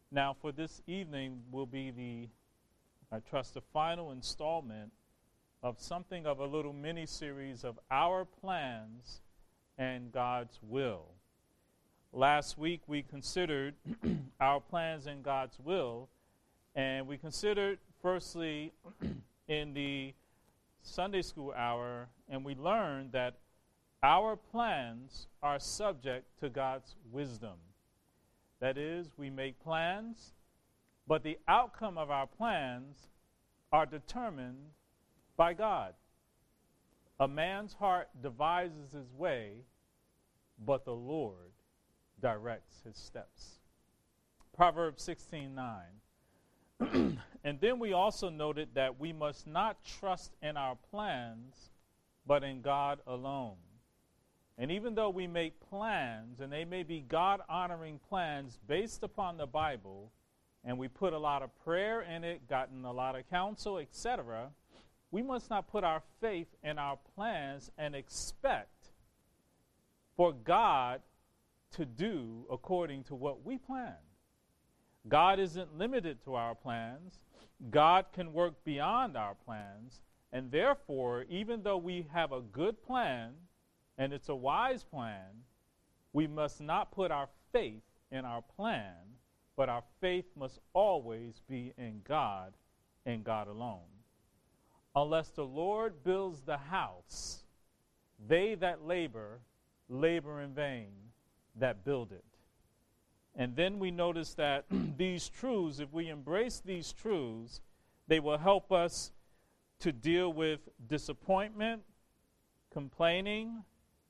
Now, for this evening will be I trust, the final installment of something of a little mini-series of our plans and God's will. Last week we considered our plans and God's will, and we considered firstly in the Sunday school hour, and we learned that our plans are subject to God's wisdom. That is, we make plans, but the outcome of our plans are determined by God. A man's heart devises his way, but the Lord directs his steps. Proverbs 16:9. And then we also noted that we must not trust in our plans, but in God alone. And even though we make plans, and they may be God-honoring plans based upon the Bible, and we put a lot of prayer in it, gotten a lot of counsel, etc., we must not put our faith in our plans and expect for God to do according to what we planned. God isn't limited to our plans. God can work beyond our plans. And therefore, even though we have a good plan, and it's a wise plan, we must not put our faith in our plan, but our faith must always be in God and God alone. Unless the Lord builds the house, they that labor, labor in vain that build it. And then we notice that these truths, if we embrace these truths, they will help us to deal with disappointment, complaining,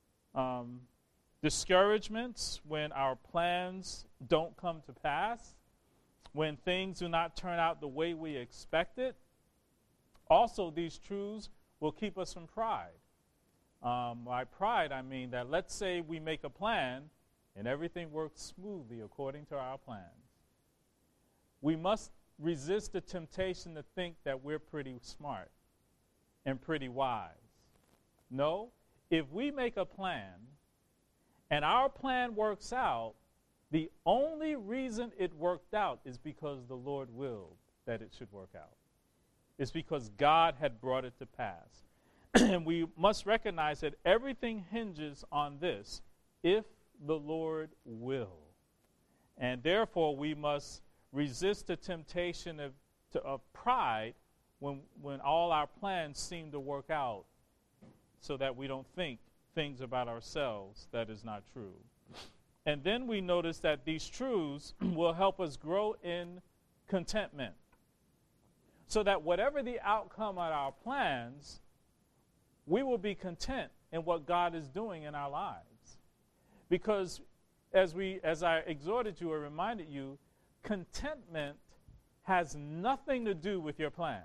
discouragements when our plans don't come to pass, when things do not turn out the way we expected. Also, these truths will keep us from pride. By pride, I mean that let's say we make a plan and everything works smoothly according to our plans. We must resist the temptation to think that we're pretty smart and pretty wise. No, if we make a plan and our plan works out, the only reason it worked out is because the Lord willed that it should work out. It's because God had brought it to pass. And we must recognize that everything hinges on this, if the Lord will. And therefore, we must resist the temptation of pride when all our plans seem to work out, so that we don't think things about ourselves that is not true. And then we notice that these truths will help us grow in contentment, so that whatever the outcome of our plans, we will be content in what God is doing in our lives. Because as I exhorted you or reminded you, contentment has nothing to do with your plan.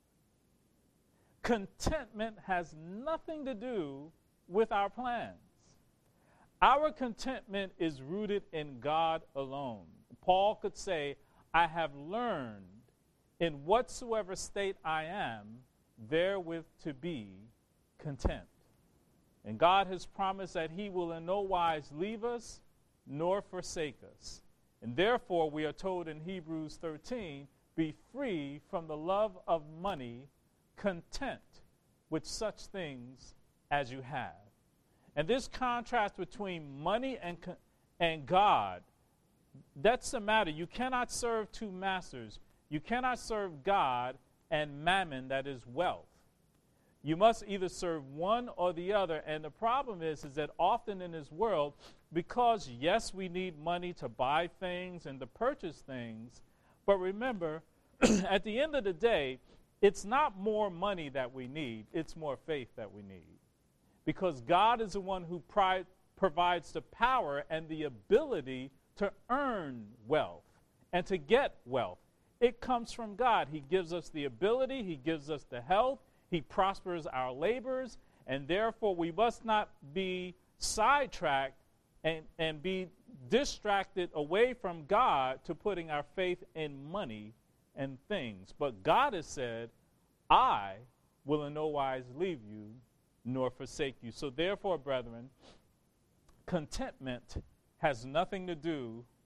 Contentment has nothing to do with our plans. Our contentment is rooted in God alone. Paul could say, I have learned in whatsoever state I am, therewith to be content. And God has promised that he will in no wise leave us nor forsake us. And therefore we are told in Hebrews 13, be free from the love of money, content with such things as you have. And this contrast between money and God, that's the matter. You cannot serve two masters. You cannot serve God and mammon, that is wealth. You must either serve one or the other. And the problem is that often in this world, because yes, we need money to buy things and to purchase things, but remember, at the end of the day, it's not more money that we need, it's more faith that we need. Because God is the one who provides the power and the ability to earn wealth and to get wealth. It comes from God. He gives us the ability, he gives us the health, he prospers our labors, and therefore we must not be sidetracked and be distracted away from God to putting our faith in money and things. But God has said, I will in no wise leave you nor forsake you. So therefore, brethren, contentment has nothing to do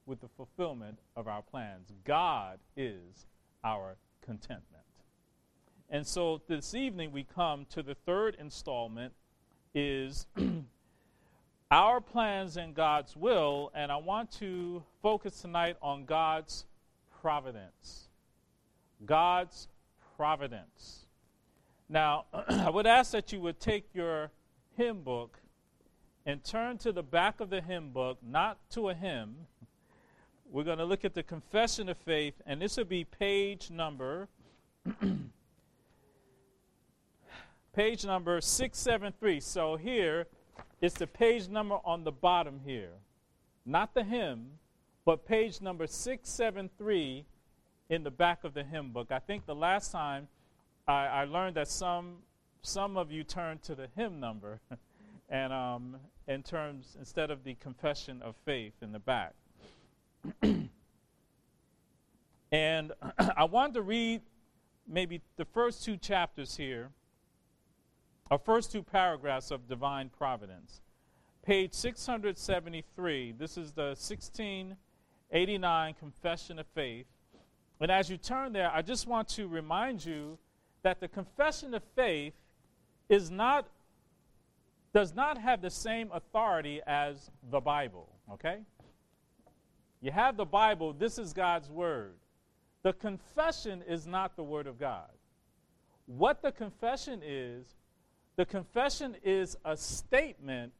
with the fulfillment of our plans. God is our contentment. And so this evening we come to the third installment, is our plans and God's will, and I want to focus tonight on God's providence. God's providence. Now, I would ask that you would take your hymn book and turn to the back of the hymn book, not to a hymn. We're going to look at the Confession of Faith, and this will be page number 673. So here is the page number on the bottom here. Not the hymn, but page number 673 in the back of the hymn book. I think the last time I learned that some of you turned to the hymn number and in terms instead of the Confession of Faith in the back. And I wanted to read maybe the first two chapters here, or first two paragraphs of Divine Providence. Page 673, this is the 1689 Confession of Faith. And as you turn there, I just want to remind you that the Confession of Faith does not have the same authority as the Bible, okay? You have the Bible, this is God's Word. The confession is not the Word of God. What the confession is a statement.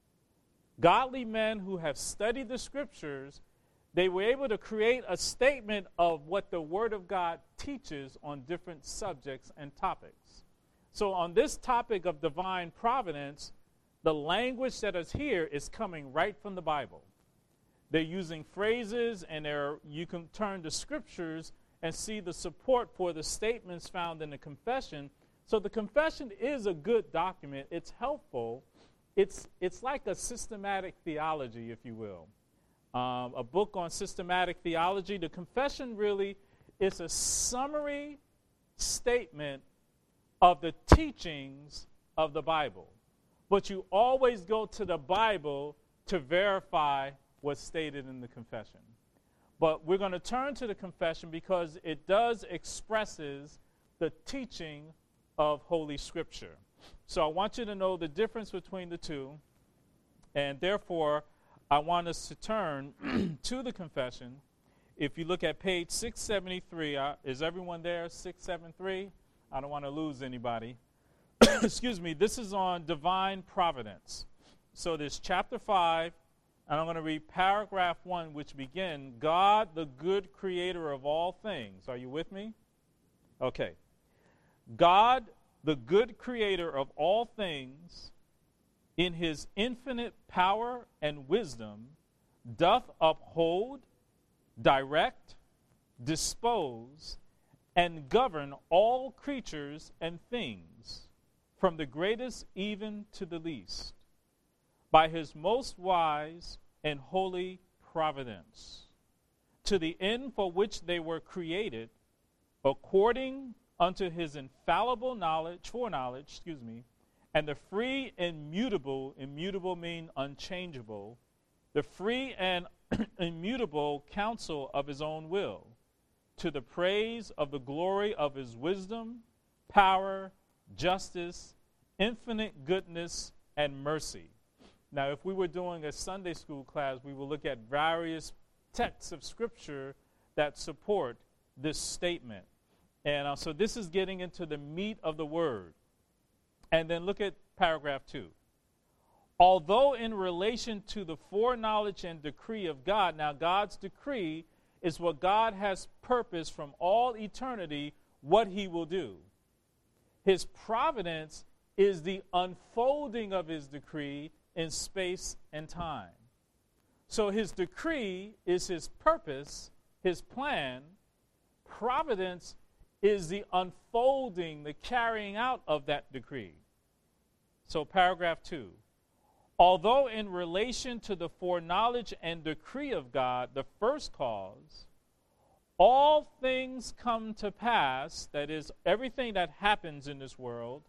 Godly men who have studied the Scriptures, they were able to create a statement of what the Word of God teaches on different subjects and topics. So on this topic of divine providence, the language that is here is coming right from the Bible. They're using phrases, and you can turn to Scriptures and see the support for the statements found in the confession. So the confession is a good document. It's helpful. It's like a systematic theology, if you will. A book on systematic theology. The confession really is a summary statement of the teachings of the Bible. But you always go to the Bible to verify what's stated in the confession. But we're going to turn to the confession because it does expresses the teaching of Holy Scripture. So I want you to know the difference between the two, and therefore I want us to turn to the confession. If you look at page 673, is everyone there? 673? I don't want to lose anybody. Excuse me. This is on divine providence. So this chapter 5, and I'm going to read paragraph 1, which begin, God, the good creator of all things. Are you with me? Okay. God, the good creator of all things, in his infinite power and wisdom, doth uphold, direct, dispose, and govern all creatures and things, from the greatest even to the least, by his most wise and holy providence, to the end for which they were created, according unto his infallible foreknowledge, and the free and immutable mean unchangeable, the free and immutable counsel of his own will, to the praise of the glory of his wisdom, power, justice, infinite goodness, and mercy. Now, if we were doing a Sunday school class, we will look at various texts of Scripture that support this statement. And so this is getting into the meat of the word. And then look at paragraph 2. Although in relation to the foreknowledge and decree of God, now God's decree is what God has purposed from all eternity, what he will do. His providence is the unfolding of his decree in space and time. So his decree is his purpose, his plan. Providence is the unfolding, the carrying out of that decree. So paragraph 2. Although in relation to the foreknowledge and decree of God, the first cause, all things come to pass, that is, everything that happens in this world,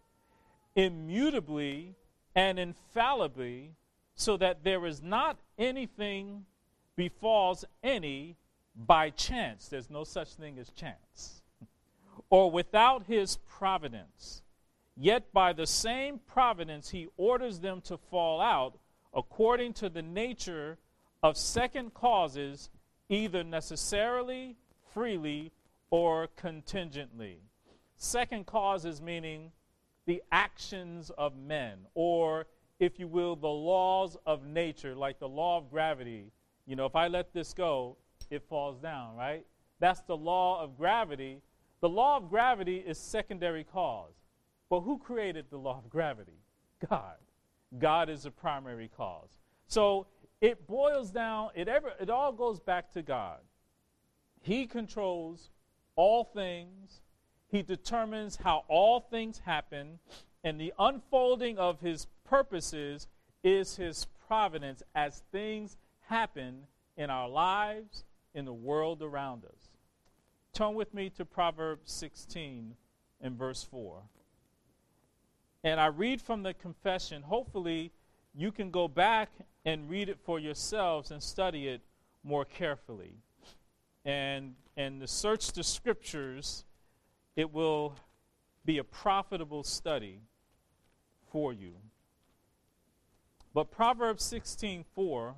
immutably and infallibly, so that there is not anything befalls any by chance. There's no such thing as chance. Or without his providence. Yet by the same providence he orders them to fall out according to the nature of second causes, either necessarily, freely, or contingently. Second causes meaning the actions of men, or if you will, the laws of nature, like the law of gravity. You know, if I let this go, it falls down, right? That's the law of gravity. The law of gravity is secondary cause. But who created the law of gravity? God. God is the primary cause. So it boils down, it all goes back to God. He controls all things. He determines how all things happen, and the unfolding of his purposes is his providence as things happen in our lives, in the world around us. Turn with me to Proverbs 16 and verse 4. And I read from the confession. Hopefully, you can go back and read it for yourselves and study it more carefully. And to search the scriptures, it will be a profitable study for you. But Proverbs 16:4,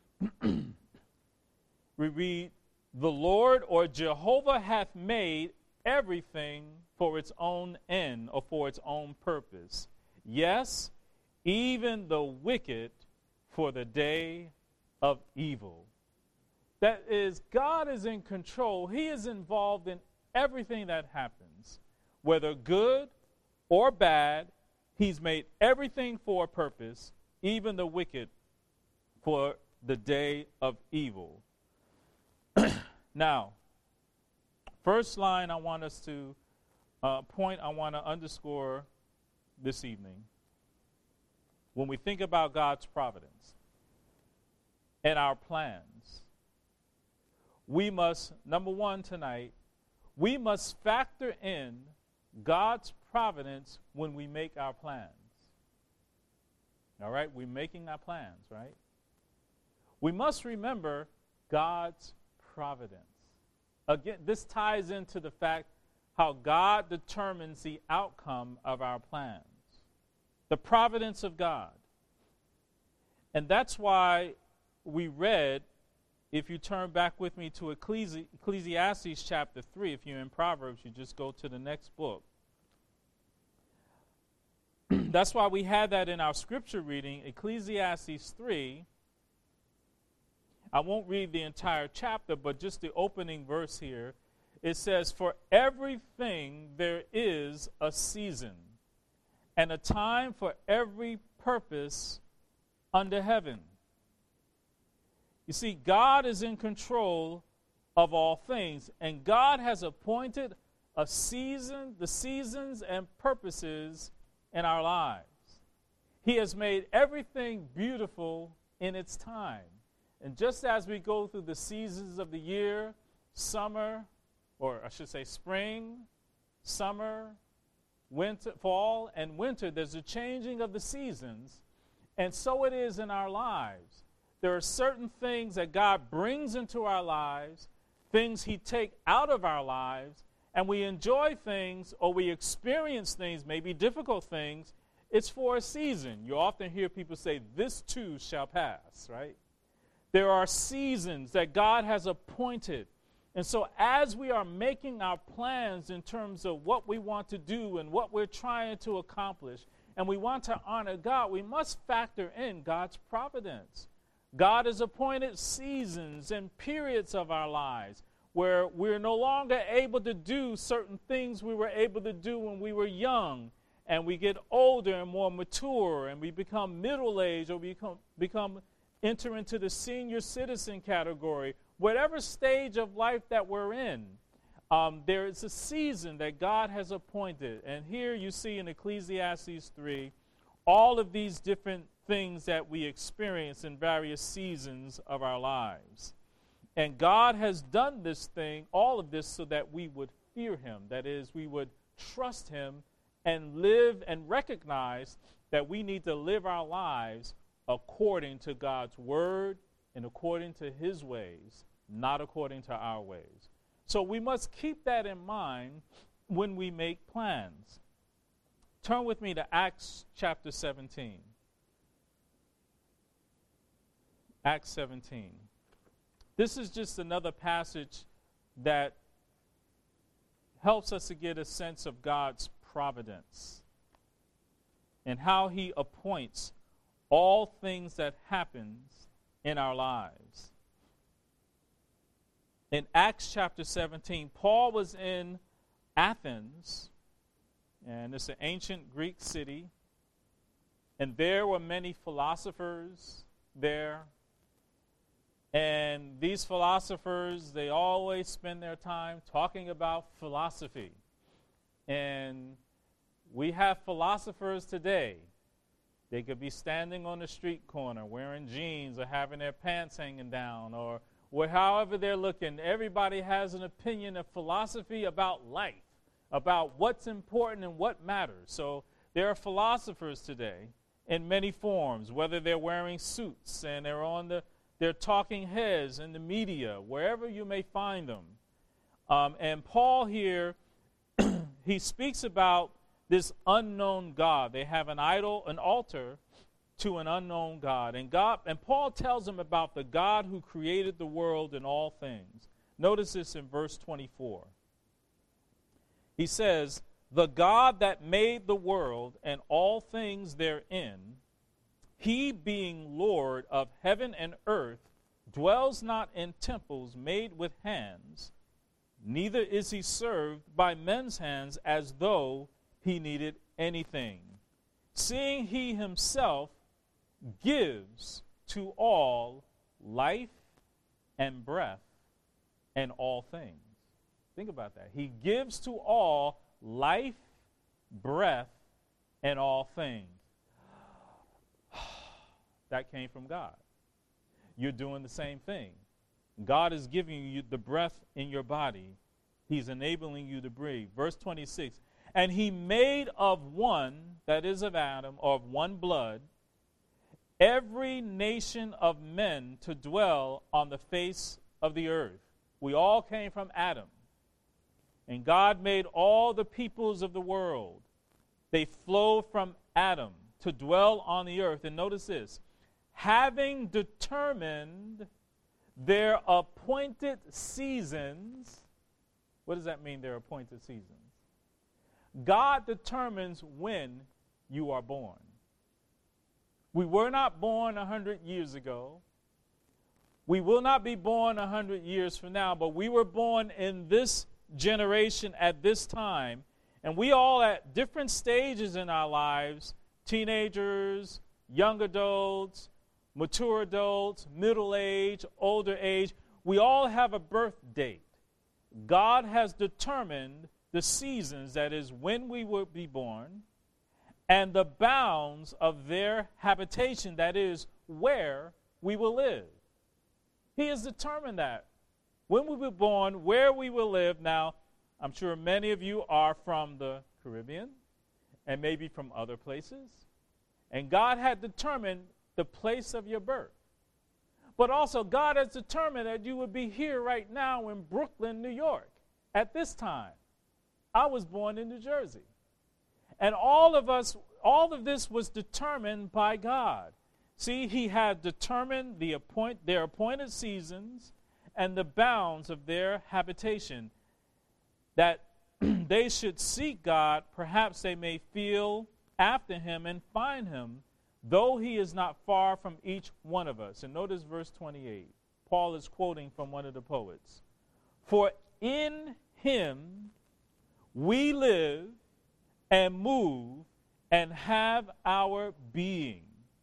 we read, "The Lord or Jehovah hath made everything for its own end or for its own purpose. Yes, even the wicked for the day of evil." That is, God is in control. He is involved in everything that happens. Whether good or bad, he's made everything for a purpose, even the wicked for the day of evil. Now, first line I want us to point I want to underscore this evening. When we think about God's providence and our plans, we must, number one tonight, we must factor in God's providence when we make our plans. All right? We're making our plans, right? We must remember God's providence. Again, this ties into the fact how God determines the outcome of our plans. The providence of God. And that's why we read, if you turn back with me to Ecclesiastes chapter 3, if you're in Proverbs, you just go to the next book. That's why we had that in our scripture reading, Ecclesiastes 3. I won't read the entire chapter, but just the opening verse here. It says, "For everything there is a season, and a time for every purpose under heaven." You see, God is in control of all things, and God has appointed a season, the seasons and purposes in our lives. He has made everything beautiful in its time. And just as we go through the seasons of the year, summer, or I should say spring, summer, winter, fall, and winter, there's a changing of the seasons. And so it is in our lives. There are certain things that God brings into our lives, things he takes out of our lives, and we enjoy things or we experience things, maybe difficult things. It's for a season. You often hear people say, "This too shall pass," right? There are seasons that God has appointed. And so as we are making our plans in terms of what we want to do and what we're trying to accomplish, and we want to honor God, we must factor in God's providence. God has appointed seasons and periods of our lives where we're no longer able to do certain things we were able to do when we were young, and we get older and more mature, and we become middle-aged, or we enter into the senior citizen category. Whatever stage of life that we're in, there is a season that God has appointed. And here you see in Ecclesiastes 3 all of these different things that we experience in various seasons of our lives. And God has done this thing, all of this, so that we would fear him. That is, we would trust him and live and recognize that we need to live our lives according to God's word and according to his ways, not according to our ways. So we must keep that in mind when we make plans. Turn with me to Acts chapter 17. Acts 17. This is just another passage that helps us to get a sense of God's providence and how he appoints all things that happens in our lives. In Acts chapter 17, Paul was in Athens, and it's an ancient Greek city, and there were many philosophers there. And these philosophers, they always spend their time talking about philosophy. And we have philosophers today. They could be standing on the street corner wearing jeans or having their pants hanging down or however they're looking. Everybody has an opinion of philosophy about life, about what's important and what matters. So there are philosophers today in many forms, whether they're wearing suits and they're talking heads in the media, wherever you may find them. And Paul here, he speaks about this unknown God. They have an idol, an altar to an unknown God. And Paul tells them about the God who created the world and all things. Notice this in verse 24. He says, "The God that made the world and all things therein, he being Lord of heaven and earth, dwells not in temples made with hands, neither is he served by men's hands as though he needed anything, seeing he himself gives to all life and breath and all things." Think about that. He gives to all life, breath, and all things. That came from God. You're doing the same thing. God is giving you the breath in your body. He's enabling you to breathe. Verse 26, "And he made of one," that is of Adam, or of one blood, "every nation of men to dwell on the face of the earth." We all came from Adam. And God made all the peoples of the world. They flow from Adam to dwell on the earth. And notice this, having determined their appointed seasons. What does that mean, their appointed seasons? God determines when you are born. We were not born 100 years ago. We will not be born 100 years from now, but we were born in this generation at this time, and we all at different stages in our lives, teenagers, young adults, mature adults, middle age, older age, we all have a birth date. God has determined the seasons, that is when we will be born, and the bounds of their habitation, that is where we will live. He has determined that. When we were born, where we will live. Now, I'm sure many of you are from the Caribbean and maybe from other places. And God had determined the place of your birth. But also, God has determined that you would be here right now in Brooklyn, New York, at this time. I was born in New Jersey. And all of this was determined by God. See, he had determined their appointed seasons and the bounds of their habitation, that they should seek God, perhaps they may feel after him and find him, though he is not far from each one of us. And notice verse 28. Paul is quoting from one of the poets. "For in him we live and move and have our being."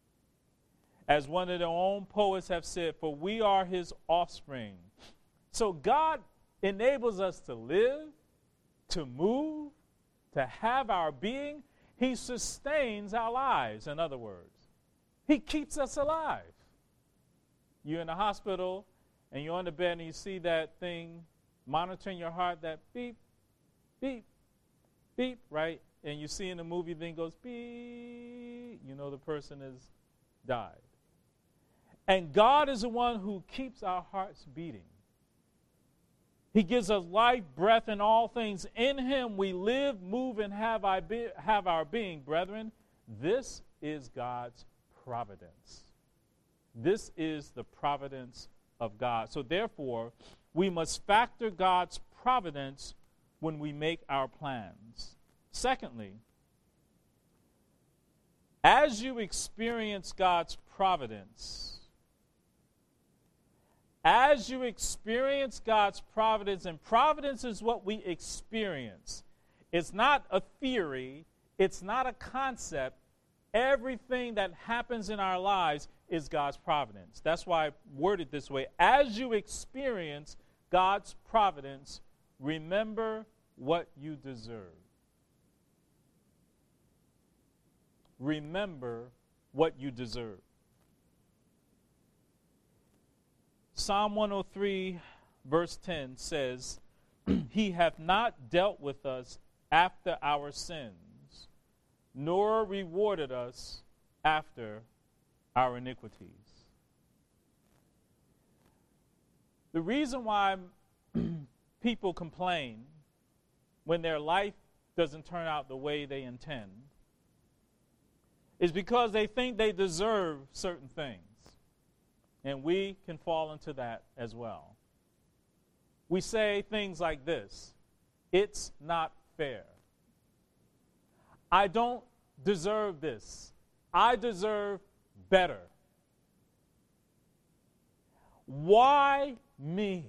As one of their own poets have said, "For we are his offspring." So God enables us to live, to move, to have our being. He sustains our lives, in other words. He keeps us alive. You're in the hospital, and you're on the bed, and you see that thing monitoring your heart, that beep, beep, beep, right? And you see in the movie, then goes beep, you know the person has died. And God is the one who keeps our hearts beating. He gives us life, breath, and all things. In him we live, move, and have our being. Brethren, this is God's providence. This is the providence of God. So therefore, we must factor God's providence when we make our plans. Secondly, as you experience God's providence, and providence is what we experience. It's not a theory. It's not a concept. Everything that happens in our lives is God's providence. That's why I worded this way. As you experience God's providence, remember what you deserve. Remember what you deserve. Psalm 103, verse 10 says, He hath not dealt with us after our sins, nor rewarded us after our iniquities. The reason why people complain when their life doesn't turn out the way they intend is because they think they deserve certain things. And we can fall into that as well. We say things like this: it's not fair. I don't deserve this. I deserve better. Why me?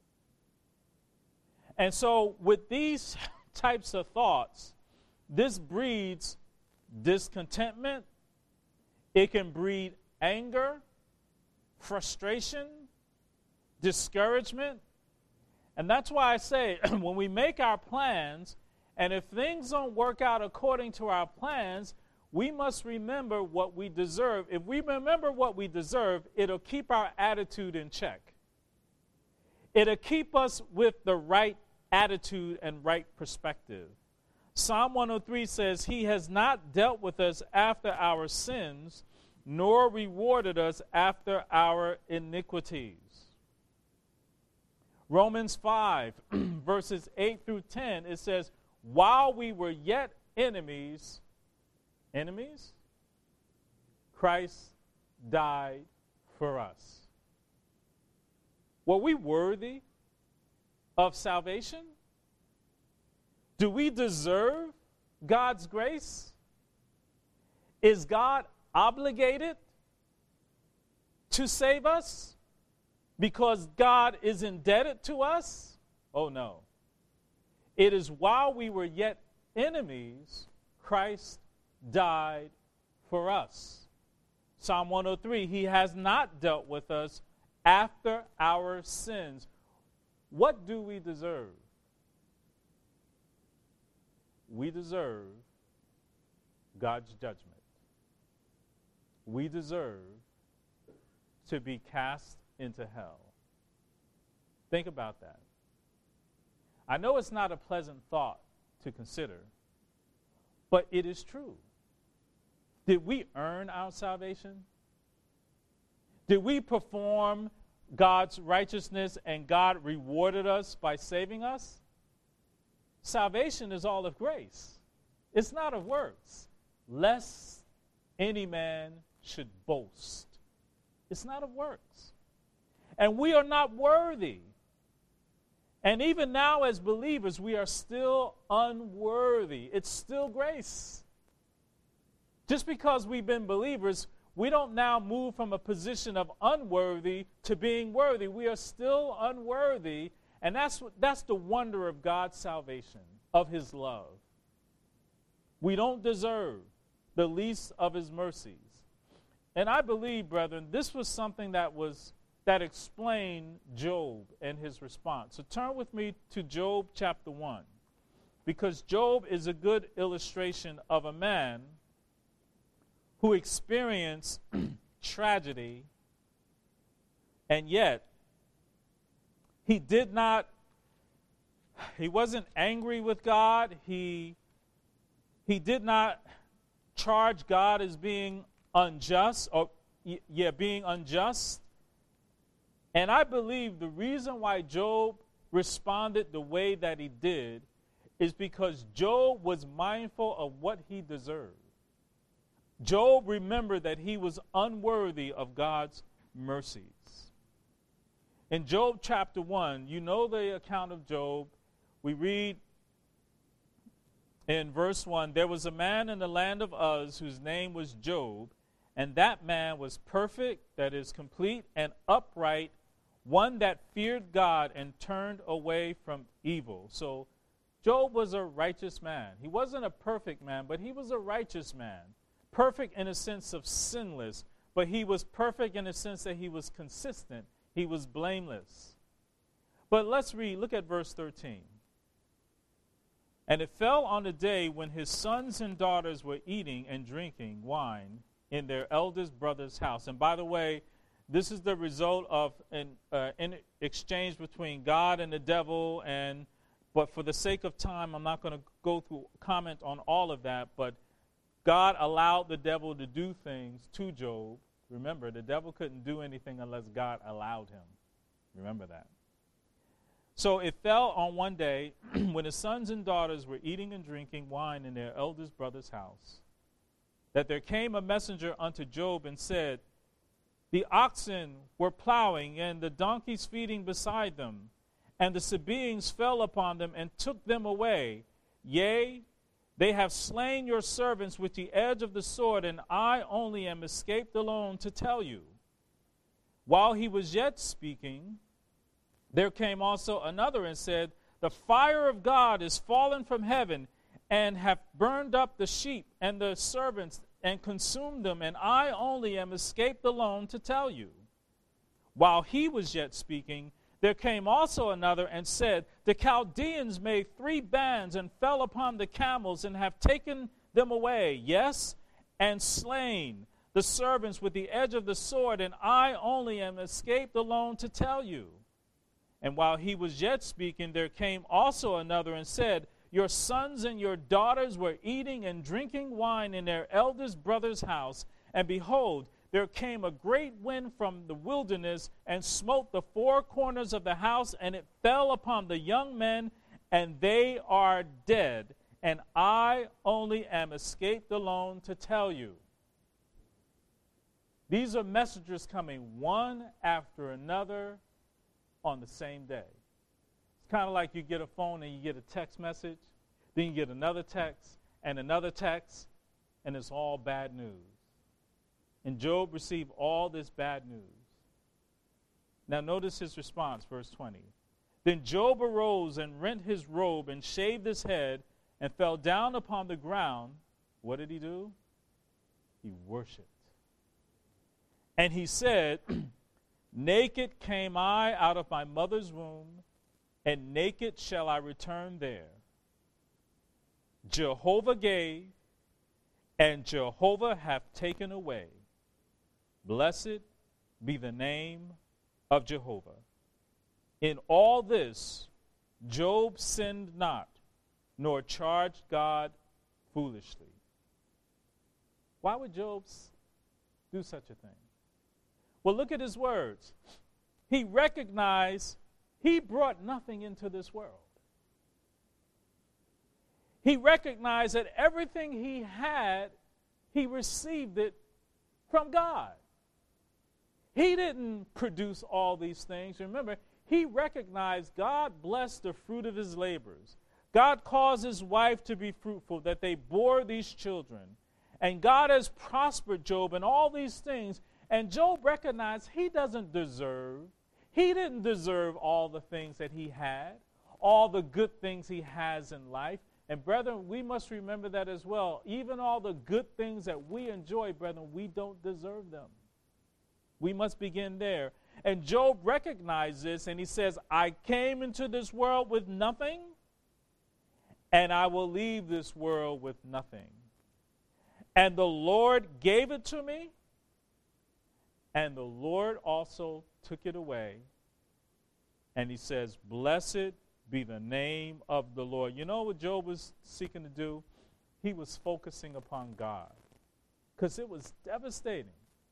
And so with these types of thoughts, this breeds discontentment. It can breed anger, frustration, discouragement. And that's why I say when we make our plans, and if things don't work out according to our plans, we must remember what we deserve. If we remember what we deserve, it'll keep our attitude in check. It'll keep us with the right attitude and right perspective. Psalm 103 says, He has not dealt with us after our sins, nor rewarded us after our iniquities. Romans 5, verses 8 through 10, it says, while we were yet enemies, Christ died for us. Were we worthy of salvation? Do we deserve God's grace? Is God obligated to save us because God is indebted to us? Oh no. It is while we were yet enemies, Christ died for us. Psalm 103, He has not dealt with us after our sins. What do we deserve? We deserve God's judgment. We deserve to be cast into hell. Think about that. I know it's not a pleasant thought to consider, but it is true. Did we earn our salvation? Did we perform God's righteousness and God rewarded us by saving us? Salvation is all of grace. It's not of works, lest any man should boast. It's not of works. And we are not worthy. And even now as believers, we are still unworthy. It's still grace. Just because we've been believers, we don't now move from a position of unworthy to being worthy. We are still unworthy, and that's the wonder of God's salvation, of His love. We don't deserve the least of His mercies. And I believe, brethren, this was something that explained Job and his response. So turn with me to Job chapter 1, because Job is a good illustration of a man who experienced tragedy, and yet he wasn't angry with God. He did not charge God as being unjust, or being unjust. And I believe the reason why Job responded the way that he did is because Job was mindful of what he deserved. Job remembered that he was unworthy of God's mercies. In Job chapter 1, you know the account of Job. We read in verse 1, there was a man in the land of Uz whose name was Job, and that man was perfect, that is complete and upright, one that feared God and turned away from evil. So Job was a righteous man. He wasn't a perfect man, but he was a righteous man. Perfect in a sense of sinless, but he was perfect in a sense that he was consistent. He was blameless. But let's read, look at verse 13. And it fell on the day when his sons and daughters were eating and drinking wine in their eldest brother's house. And by the way, this is the result of an exchange between God and the devil. But for the sake of time, I'm not going to go through comment on all of that. But God allowed the devil to do things to Job. Remember, the devil couldn't do anything unless God allowed him. Remember that. So it fell on one day when his sons and daughters were eating and drinking wine in their eldest brother's house, that there came a messenger unto Job and said, the oxen were plowing and the donkeys feeding beside them, and the Sabaeans fell upon them and took them away. Yea, they have slain your servants with the edge of the sword, and I only am escaped alone to tell you. While he was yet speaking, there came also another and said, the fire of God is fallen from heaven, and hath burned up the sheep and the servants, and consumed them, and I only am escaped alone to tell you. While he was yet speaking, there came also another and said, the Chaldeans made 3 bands and fell upon the camels and have taken them away, yes, and slain the servants with the edge of the sword, and I only am escaped alone to tell you. And while he was yet speaking, there came also another and said, your sons and your daughters were eating and drinking wine in their eldest brother's house, and behold, there came a great wind from the wilderness and smote the 4 corners of the house, and it fell upon the young men, and they are dead. And I only am escaped alone to tell you. These are messengers coming one after another on the same day. It's kind of like you get a phone and you get a text message, then you get another text, and it's all bad news. And Job received all this bad news. Now notice his response, verse 20. Then Job arose and rent his robe and shaved his head and fell down upon the ground. What did he do? He worshiped. And he said, naked came I out of my mother's womb, and naked shall I return there. Jehovah gave, and Jehovah hath taken away. Blessed be the name of Jehovah. In all this, Job sinned not, nor charged God foolishly. Why would Job do such a thing? Well, look at his words. He recognized he brought nothing into this world. He recognized that everything he had, he received it from God. He didn't produce all these things. Remember, he recognized God blessed the fruit of his labors. God caused his wife to be fruitful, that they bore these children. And God has prospered Job in all these things. And Job recognized he didn't deserve all the things that he had, all the good things he has in life. And brethren, we must remember that as well. Even all the good things that we enjoy, brethren, we don't deserve them. We must begin there. And Job recognized this, and he says, I came into this world with nothing, and I will leave this world with nothing. And the Lord gave it to me, and the Lord also took it away. And he says, blessed be the name of the Lord. You know what Job was seeking to do? He was focusing upon God, because it was devastating.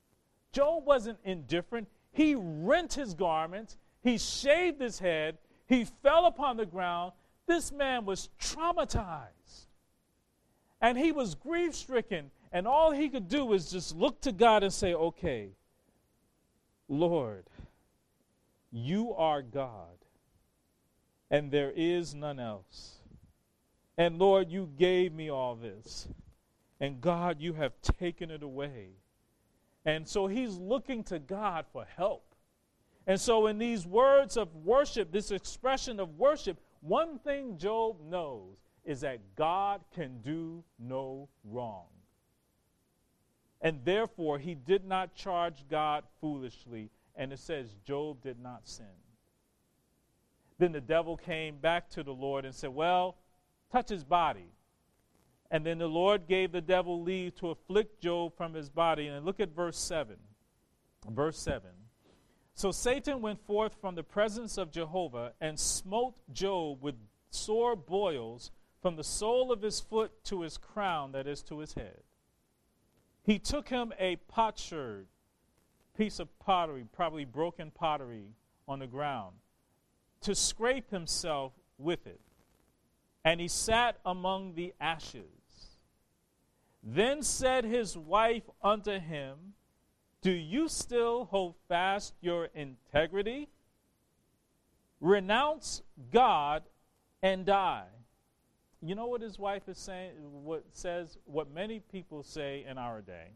Job wasn't indifferent. He rent his garments. He shaved his head. He fell upon the ground. This man was traumatized. And he was grief-stricken. And all he could do was just look to God and say, okay, Lord, you are God, and there is none else. And Lord, you gave me all this. And God, you have taken it away. And so he's looking to God for help. And so in these words of worship, this expression of worship, one thing Job knows is that God can do no wrong. And therefore, he did not charge God foolishly. And it says Job did not sin. Then the devil came back to the Lord and said, well, touch his body. And then the Lord gave the devil leave to afflict Job from his body. And look at verse 7. Verse 7. So Satan went forth from the presence of Jehovah and smote Job with sore boils from the sole of his foot to his crown, that is, to his head. He took him a potsherd, piece of pottery, probably broken pottery, on the ground, to scrape himself with it. And he sat among the ashes. Then said his wife unto him, do you still hold fast your integrity? Renounce God and die. You know what his wife is saying? What many people say in our day.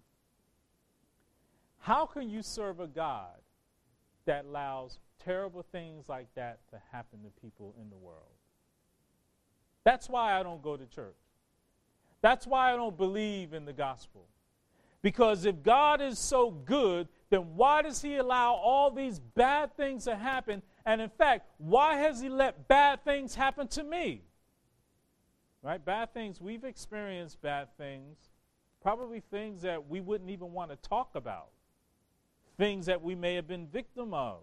How can you serve a God that allows terrible things like that to happen to people in the world? That's why I don't go to church. That's why I don't believe in the gospel. Because if God is so good, then why does he allow all these bad things to happen? And in fact, why has he let bad things happen to me? Right? Bad things, we've experienced bad things, probably things that we wouldn't even want to talk about, things that we may have been victim of.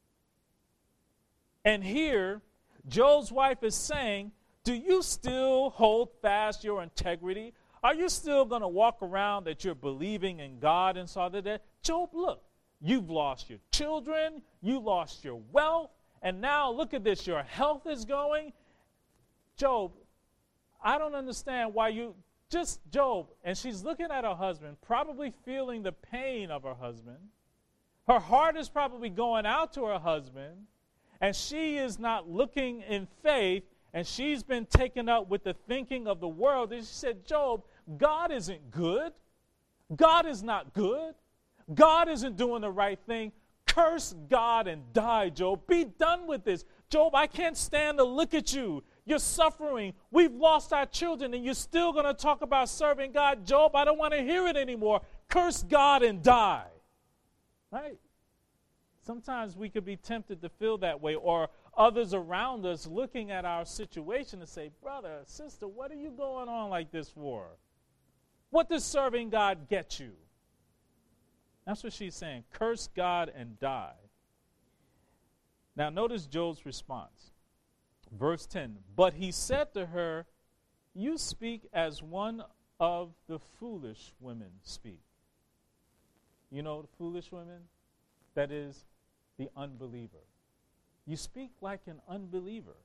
And here, Job's wife is saying, do you still hold fast your integrity? Are you still going to walk around that you're believing in God and so that? Job, look, you've lost your children, you lost your wealth, and now look at this, your health is going. Job, I don't understand why you, just Job, and she's looking at her husband, probably feeling the pain of her husband. Her heart is probably going out to her husband, and she is not looking in faith, and she's been taken up with the thinking of the world. And she said, Job, God isn't good. God is not good. God isn't doing the right thing. Curse God and die, Job. Be done with this. Job, I can't stand to look at you. You're suffering. We've lost our children, and you're still going to talk about serving God. Job, I don't want to hear it anymore. Curse God and die. Right? Sometimes we could be tempted to feel that way, or others around us looking at our situation and say, brother, sister, what are you going on like this for? What does serving God get you? That's what she's saying. Curse God and die. Now notice Job's response. Verse 10, but he said to her, you speak as one of the foolish women speak. You know the foolish women? That is the unbeliever. You speak like an unbeliever.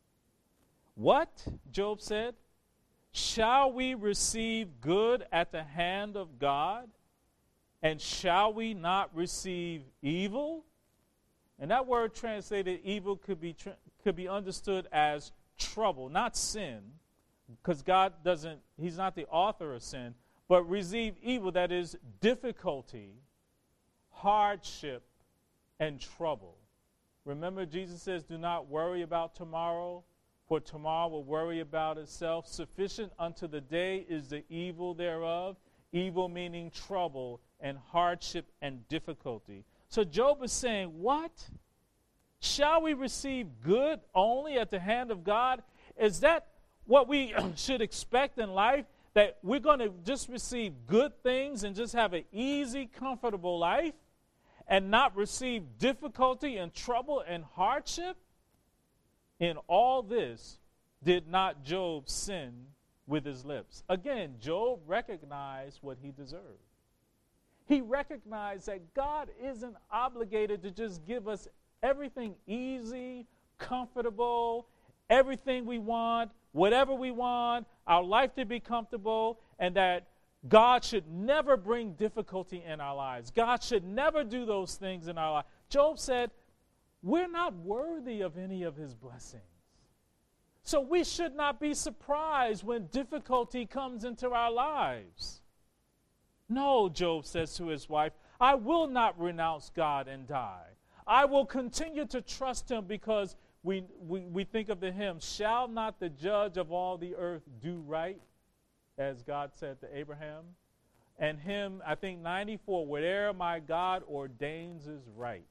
What? Job said, shall we receive good at the hand of God? And shall we not receive evil? And that word translated evil could be understood as trouble, not sin, because God doesn't, he's not the author of sin, but receive evil, that is difficulty, hardship, and trouble. Remember, Jesus says, do not worry about tomorrow, for tomorrow will worry about itself. Sufficient unto the day is the evil thereof. Evil meaning trouble and hardship and difficulty. So Job is saying, what? Shall we receive good only at the hand of God? Is that what we should expect in life? That we're going to just receive good things and just have an easy, comfortable life and not receive difficulty and trouble and hardship? In all this, did not Job sin with his lips? Again, Job recognized what he deserved. He recognized that God isn't obligated to just give us everything easy, comfortable, everything we want, whatever we want, our life to be comfortable, and that God should never bring difficulty in our lives. God should never do those things in our life. Job said, we're not worthy of any of his blessings. So we should not be surprised when difficulty comes into our lives. No, Job says to his wife, I will not renounce God and die. I will continue to trust him because we think of the hymn, shall not the judge of all the earth do right, as God said to Abraham? And hymn, I think 94, whatever my God ordains is right.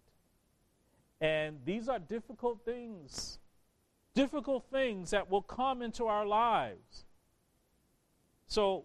And these are difficult things that will come into our lives. So,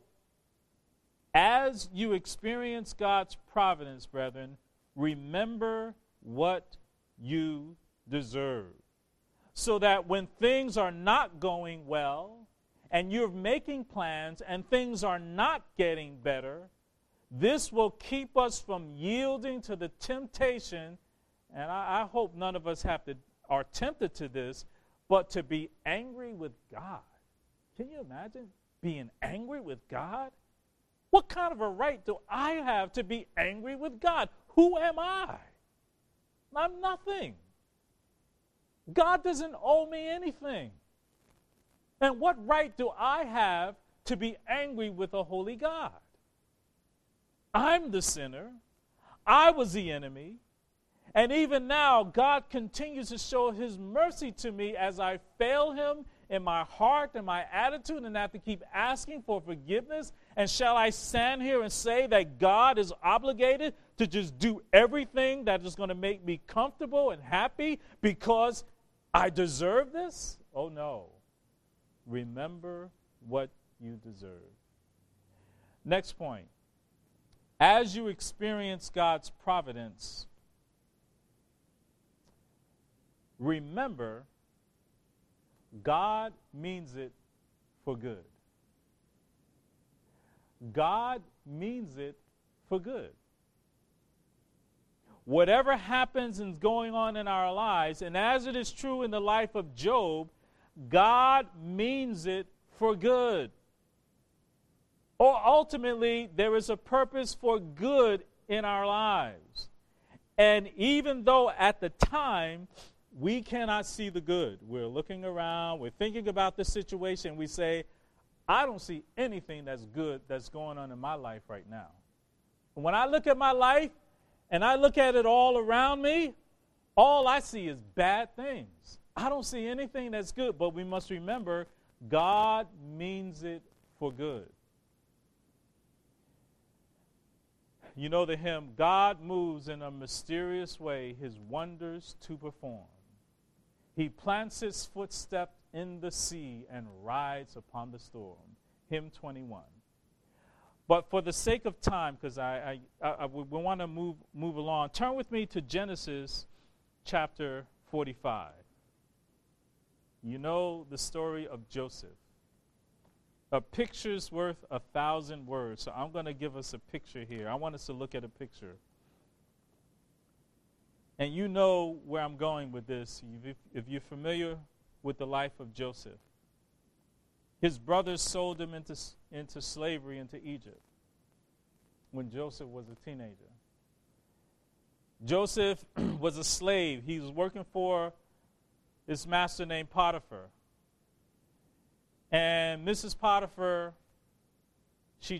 as you experience God's providence, brethren, remember what you deserve. So that when things are not going well, and you're making plans, and things are not getting better, this will keep us from yielding to the temptation, and I hope none of us are tempted to this, but to be angry with God. Can you imagine being angry with God? What kind of a right do I have to be angry with God? Who am I? I'm nothing. God doesn't owe me anything. And what right do I have to be angry with a holy God? I'm the sinner. I was the enemy. And even now, God continues to show his mercy to me as I fail him in my heart and my attitude and have to keep asking for forgiveness. And shall I stand here and say that God is obligated to just do everything that is going to make me comfortable and happy because I deserve this? Oh, no. Remember what you deserve. Next point. As you experience God's providence, remember God means it for good. God means it for good. Whatever happens and is going on in our lives, and as it is true in the life of Job, God means it for good. Or ultimately, there is a purpose for good in our lives. And even though at the time we cannot see the good, we're looking around, we're thinking about the situation, we say, I don't see anything that's good that's going on in my life right now. And when I look at my life and I look at it all around me, all I see is bad things. I don't see anything that's good, but we must remember God means it for good. You know the hymn, God moves in a mysterious way his wonders to perform. He plants his footstep in the sea and rides upon the storm. Hymn 21. But for the sake of time, because we want to move along, turn with me to Genesis chapter 45. You know the story of Joseph. A picture's worth 1,000 words. So I'm going to give us a picture here. I want us to look at a picture. And you know where I'm going with this. If you're familiar with the life of Joseph. His brothers sold him into slavery into Egypt when Joseph was a teenager. Joseph was a slave. He was working for this master named Potiphar. And Mrs. Potiphar, she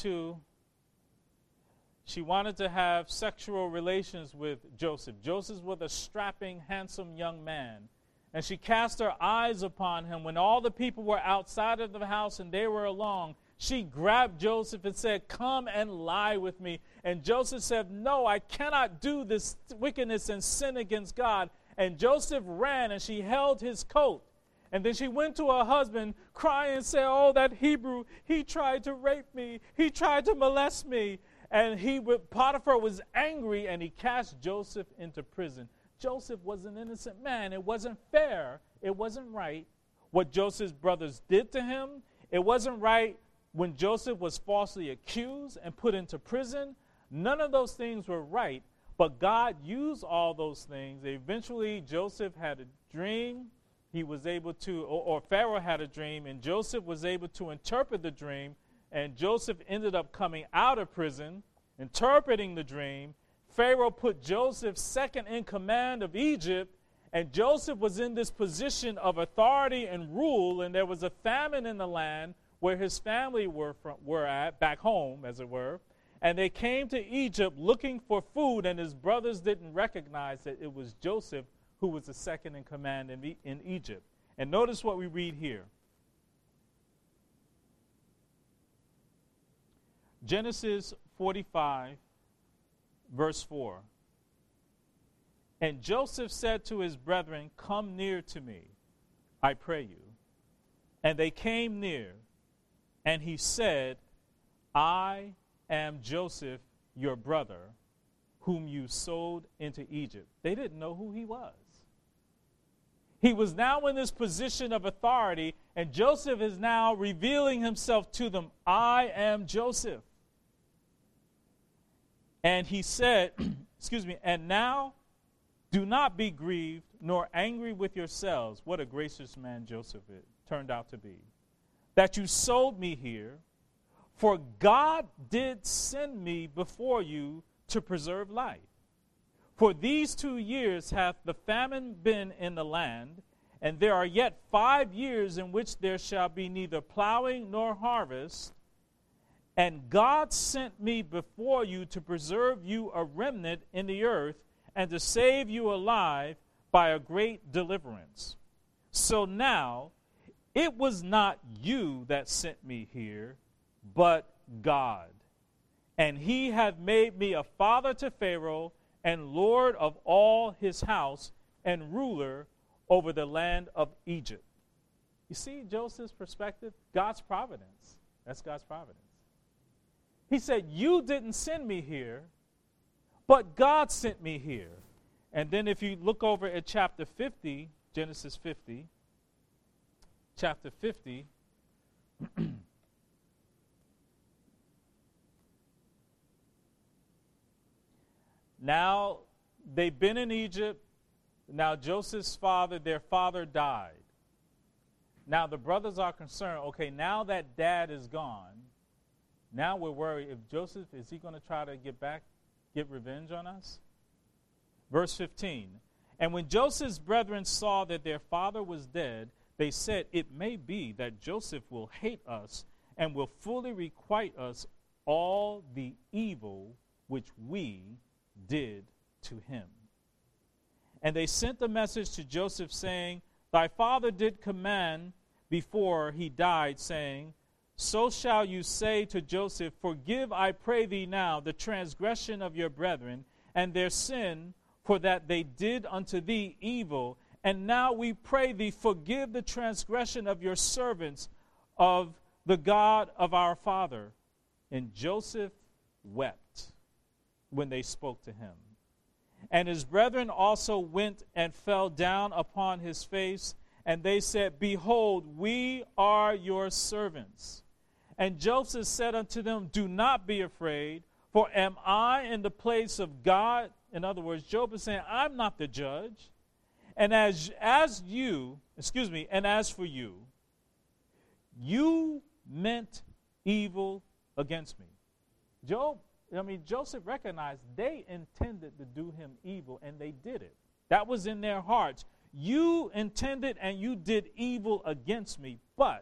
wanted to have sexual relations with Joseph. Joseph was a strapping, handsome young man. And she cast her eyes upon him when all the people were outside of the house and they were alone. She grabbed Joseph and said, come and lie with me. And Joseph said, no, I cannot do this wickedness and sin against God. And Joseph ran and she held his coat. And then she went to her husband crying and said, oh, that Hebrew, he tried to rape me. He tried to molest me. And Potiphar was angry and he cast Joseph into prison. Joseph was an innocent man. It wasn't fair. It wasn't right what Joseph's brothers did to him. It wasn't right when Joseph was falsely accused and put into prison. None of those things were right, but God used all those things. Eventually, Joseph had a dream. He was able to, or Pharaoh had a dream, and Joseph was able to interpret the dream, and Joseph ended up coming out of prison, interpreting the dream. Pharaoh put Joseph second in command of Egypt, and Joseph was in this position of authority and rule, and there was a famine in the land where his family were at, back home, as it were. And they came to Egypt looking for food, and his brothers didn't recognize that it was Joseph who was the second in command in Egypt. And notice what we read here. Genesis 45, verse 4. And Joseph said to his brethren, "Come near to me, I pray you." And they came near, and he said, "I am Joseph, your brother, whom you sold into Egypt." They didn't know who he was. He was now in this position of authority, and Joseph is now revealing himself to them. "I am Joseph." And he said, "And now do not be grieved nor angry with yourselves." What a gracious man Joseph turned out to be. "That you sold me here, for God did send me before you to preserve life. For these 2 years hath the famine been in the land, and there are yet 5 years in which there shall be neither plowing nor harvest. And God sent me before you to preserve you a remnant in the earth, and to save you alive by a great deliverance. So now it was not you that sent me here, but God. And he hath made me a father to Pharaoh, and Lord of all his house, and ruler over the land of Egypt." You see Joseph's perspective? God's providence. That's God's providence. He said, "You didn't send me here, but God sent me here." And then if you look over at chapter 50, Genesis 50, chapter 50, now they've been in Egypt. Now Joseph's father, their father died. Now the brothers are concerned, okay, now that dad is gone, now we're worried if Joseph, is he going to try to get revenge on us? Verse 15, "And when Joseph's brethren saw that their father was dead, they said, It may be that Joseph will hate us and will fully requite us all the evil which we did to him. And they sent a message to Joseph, saying, Thy father did command before he died, saying, So shall you say to Joseph, Forgive, I pray thee now, the transgression of your brethren, and their sin, for that they did unto thee evil. And now we pray thee, forgive the transgression of your servants, of the God of our father. And Joseph wept when they spoke to him. And his brethren also went and fell down upon his face, and they said, Behold, we are your servants. And Joseph said unto them, Do not be afraid, for am I in the place of God? In other words, Job is saying, I'm not the judge. And as for you, you meant evil against me. Joseph recognized they intended to do him evil, and they did it. That was in their hearts. You intended and you did evil against me, but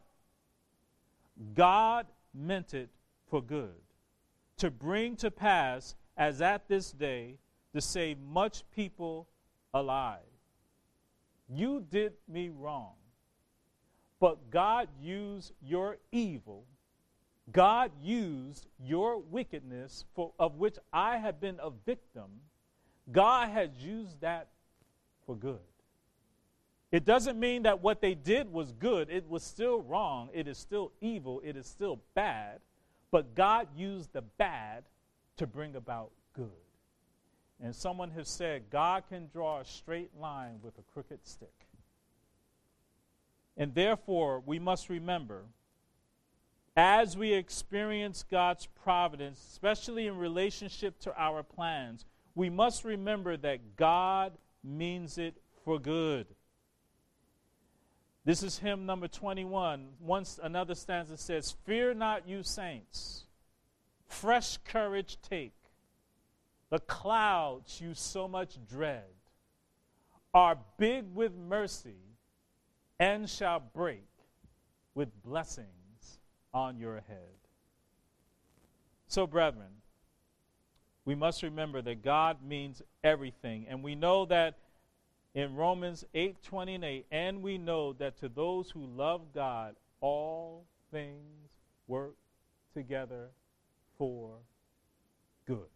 God meant it for good, to bring to pass, as at this day, to save much people alive. You did me wrong, but God used your evil. God used your wickedness, of which I have been a victim. God has used that for good. It doesn't mean that what they did was good. It was still wrong. It is still evil. It is still bad. But God used the bad to bring about good. And someone has said, God can draw a straight line with a crooked stick. And therefore, we must remember as we experience God's providence, especially in relationship to our plans, we must remember that God means it for good. This is hymn number 21. Once another stanza says, "Fear not, you saints, fresh courage take. The clouds you so much dread are big with mercy and shall break with blessings on your head." So, brethren, we must remember that God means everything. And we know that in Romans 8:28, and we know that to those who love God, all things work together for good.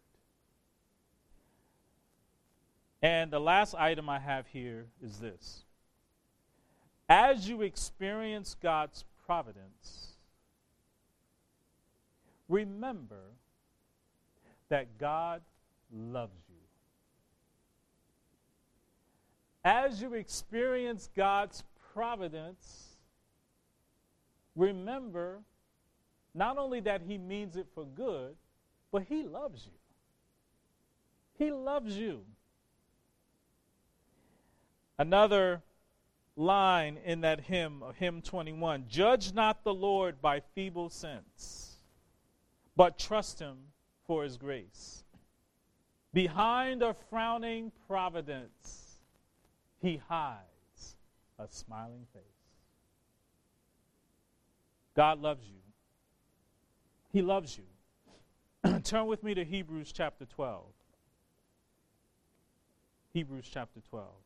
And the last item I have here is this. As you experience God's providence, remember that God loves you. As you experience God's providence, remember not only that he means it for good, but he loves you. He loves you. Another line in that hymn, hymn 21, "Judge not the Lord by feeble sense, but trust him for his grace. Behind a frowning providence, he hides a smiling face." God loves you. He loves you. Turn with me to Hebrews chapter 12. Hebrews chapter 12.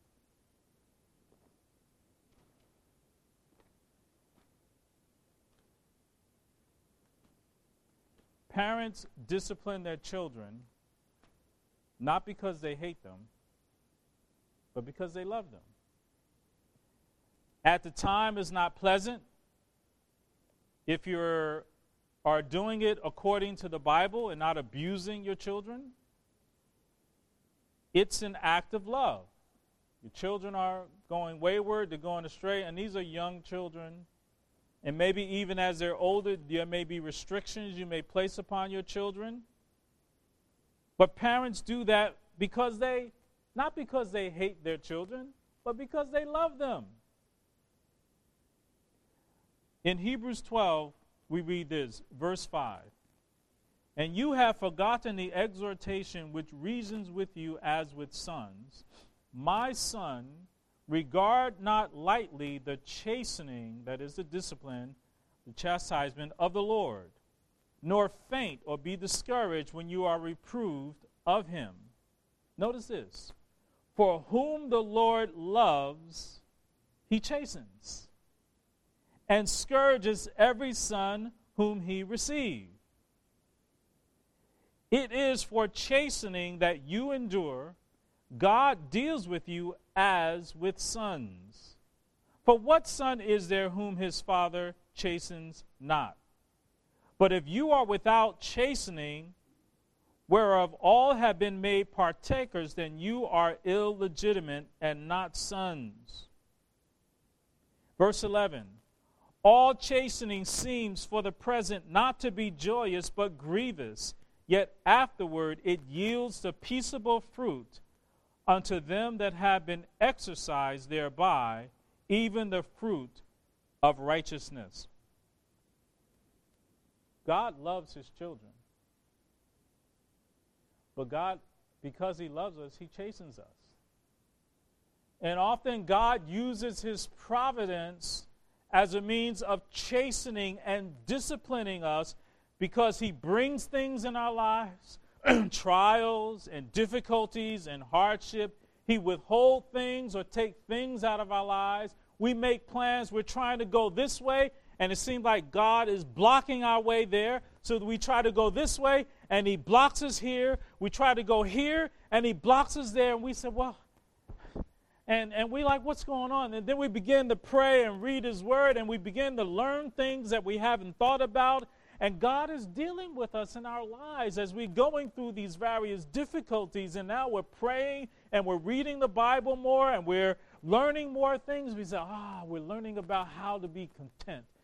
Parents discipline their children not because they hate them, but because they love them. At the time, it's not pleasant. If you are doing it according to the Bible and not abusing your children, it's an act of love. Your children are going wayward, they're going astray, and these are young children. And maybe even as they're older, there may be restrictions you may place upon your children. But parents do that because not because they hate their children, but because they love them. In Hebrews 12, we read this, verse 5. "And you have forgotten the exhortation which reasons with you as with sons. My son, regard not lightly the chastening," that is the discipline, the chastisement of the Lord, "nor faint or be discouraged when you are reproved of him." Notice this. "For whom the Lord loves, he chastens, and scourges every son whom he receives. It is for chastening that you endure. God deals with you as with sons. For what son is there whom his father chastens not? But if you are without chastening, whereof all have been made partakers, then you are illegitimate and not sons." Verse 11, "All chastening seems for the present not to be joyous, but grievous. Yet afterward it yields the peaceable fruit unto them that have been exercised thereby, even the fruit of righteousness." God loves his children. But God, because he loves us, he chastens us. And often God uses his providence as a means of chastening and disciplining us because he brings things in our lives, trials and difficulties and hardship. He withholds things or take things out of our lives. We make plans. We're trying to go this way, and it seems like God is blocking our way there. So we try to go this way, and he blocks us here. We try to go here, and he blocks us there. And we say, well, and we like, what's going on? And then we begin to pray and read his word, and we begin to learn things that we haven't thought about. And God is dealing with us in our lives as we're going through these various difficulties. And now we're praying, and we're reading the Bible more, and we're learning more things. We say, we're learning about how to be content.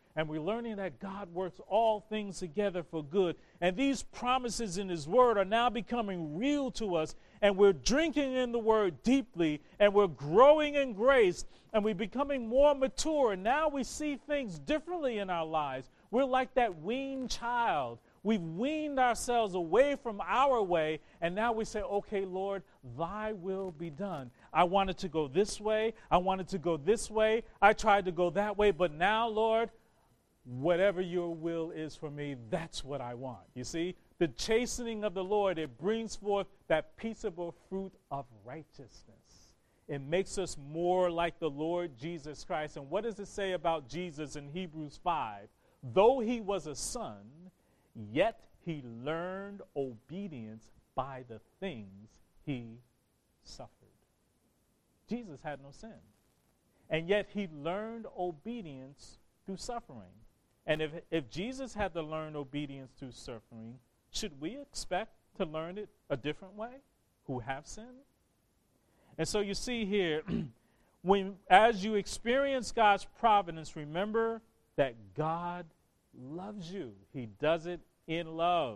And we're learning that God works all things together for good. And these promises in his word are now becoming real to us. And we're drinking in the word deeply. And we're growing in grace. And we're becoming more mature. And now we see things differently in our lives. We're like that weaned child. We've weaned ourselves away from our way, and now we say, okay, Lord, thy will be done. I wanted to go this way. I wanted to go this way. I tried to go that way, but now, Lord, whatever your will is for me, that's what I want. You see, the chastening of the Lord, it brings forth that peaceable fruit of righteousness. It makes us more like the Lord Jesus Christ. And what does it say about Jesus in Hebrews 5? Though he was a son, yet he learned obedience by the things he suffered. Jesus had no sin. And yet he learned obedience through suffering. And if Jesus had to learn obedience through suffering, should we expect to learn it a different way who have sinned? And so you see here, as you experience God's providence, remember that God loves you. He does it in love.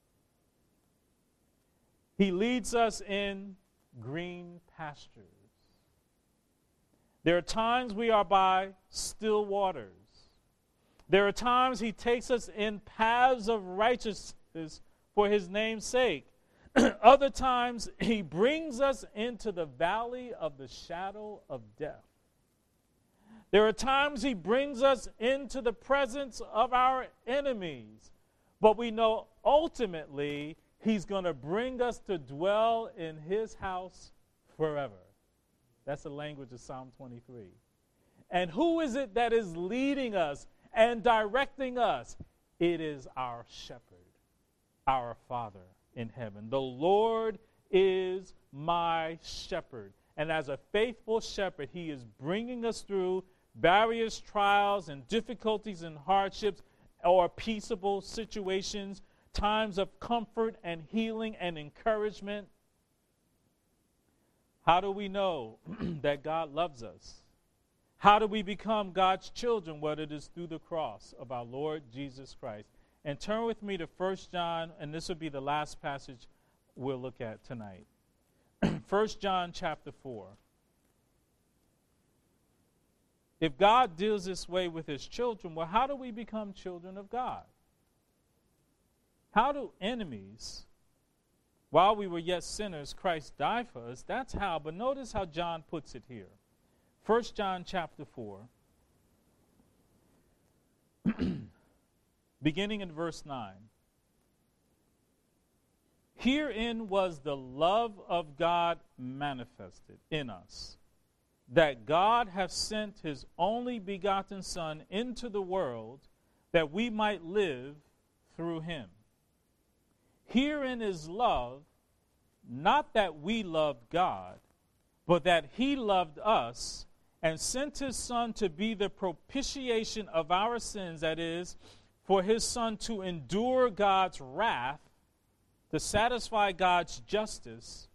He leads us in green pastures. There are times we are by still waters. There are times he takes us in paths of righteousness for his name's sake. Other times he brings us into the valley of the shadow of death. There are times he brings us into the presence of our enemies. But we know ultimately he's going to bring us to dwell in his house forever. That's the language of Psalm 23. And who is it that is leading us and directing us? It is our shepherd, our Father in heaven. The Lord is my shepherd. And as a faithful shepherd, he is bringing us through various trials and difficulties and hardships or peaceable situations, times of comfort and healing and encouragement. How do we know that God loves us? How do we become God's children? Well, it is through the cross of our Lord Jesus Christ. And turn with me to 1 John, and this will be the last passage we'll look at tonight. 1 John chapter 4. If God deals this way with his children, well, how do we become children of God? How do enemies, while we were yet sinners, Christ died for us? That's how, but notice how John puts it here. 1 John chapter 4, beginning in verse 9. Herein was the love of God manifested in us, that God hath sent his only begotten Son into the world, that we might live through him. Herein is love, not that we loved God, but that he loved us, and sent his Son to be the propitiation of our sins, that is, for his Son to endure God's wrath, to satisfy God's justice.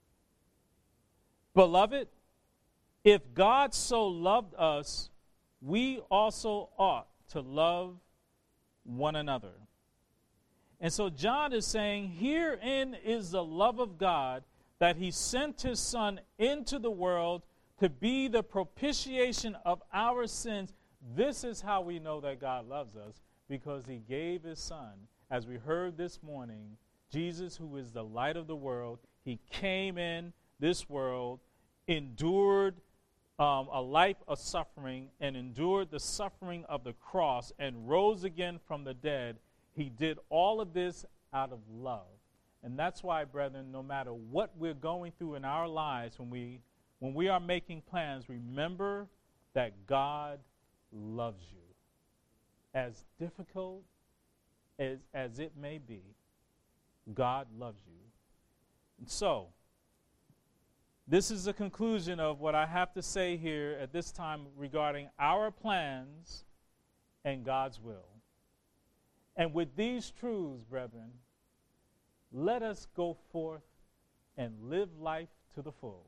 Beloved, if God so loved us, we also ought to love one another. And so John is saying, herein is the love of God, that he sent his Son into the world to be the propitiation of our sins. This is how we know that God loves us, because he gave his Son. As we heard this morning, Jesus, who is the light of the world, he came in this world, endured a life of suffering, and endured the suffering of the cross, and rose again from the dead. He did all of this out of love. And that's why, brethren, no matter what we're going through in our lives, when we are making plans, remember that God loves you. As difficult as it may be, God loves you. And so, this is the conclusion of what I have to say here at this time regarding our plans and God's will. And with these truths, brethren, let us go forth and live life to the full.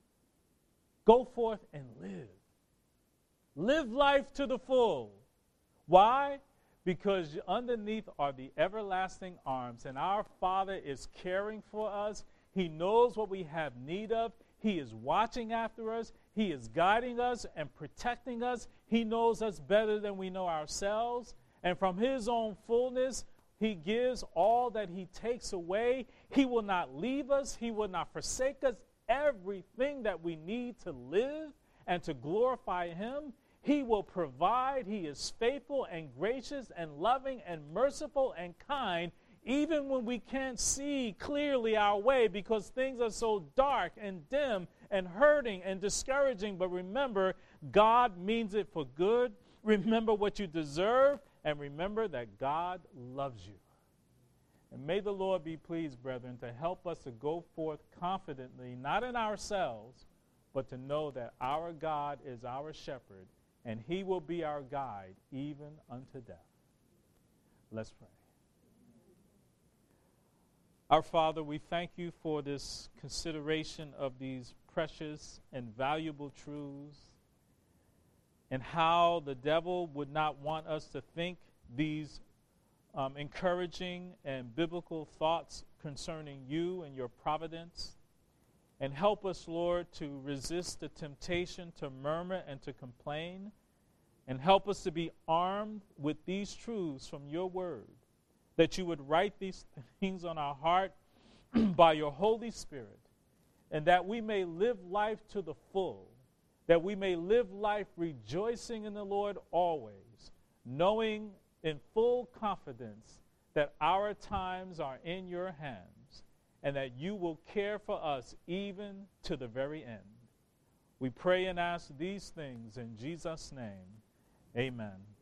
Go forth and live. Live life to the full. Why? Because underneath are the everlasting arms, and our Father is caring for us. He knows what we have need of. He is watching after us. He is guiding us and protecting us. He knows us better than we know ourselves. And from his own fullness, he gives all that he takes away. He will not leave us. He will not forsake us. Everything that we need to live and to glorify him, he will provide. He is faithful and gracious and loving and merciful and kind, even when we can't see clearly our way because things are so dark and dim and hurting and discouraging. But remember, God means it for good. Remember what you deserve, and remember that God loves you. And may the Lord be pleased, brethren, to help us to go forth confidently, not in ourselves, but to know that our God is our shepherd, and he will be our guide even unto death. Let's pray. Our Father, we thank you for this consideration of these precious and valuable truths, and how the devil would not want us to think these encouraging and biblical thoughts concerning you and your providence. And help us, Lord, to resist the temptation to murmur and to complain. And help us to be armed with these truths from your word, that you would write these things on our heart by your Holy Spirit, and that we may live life to the full, that we may live life rejoicing in the Lord always, knowing in full confidence that our times are in your hands and that you will care for us even to the very end. We pray and ask these things in Jesus' name. Amen.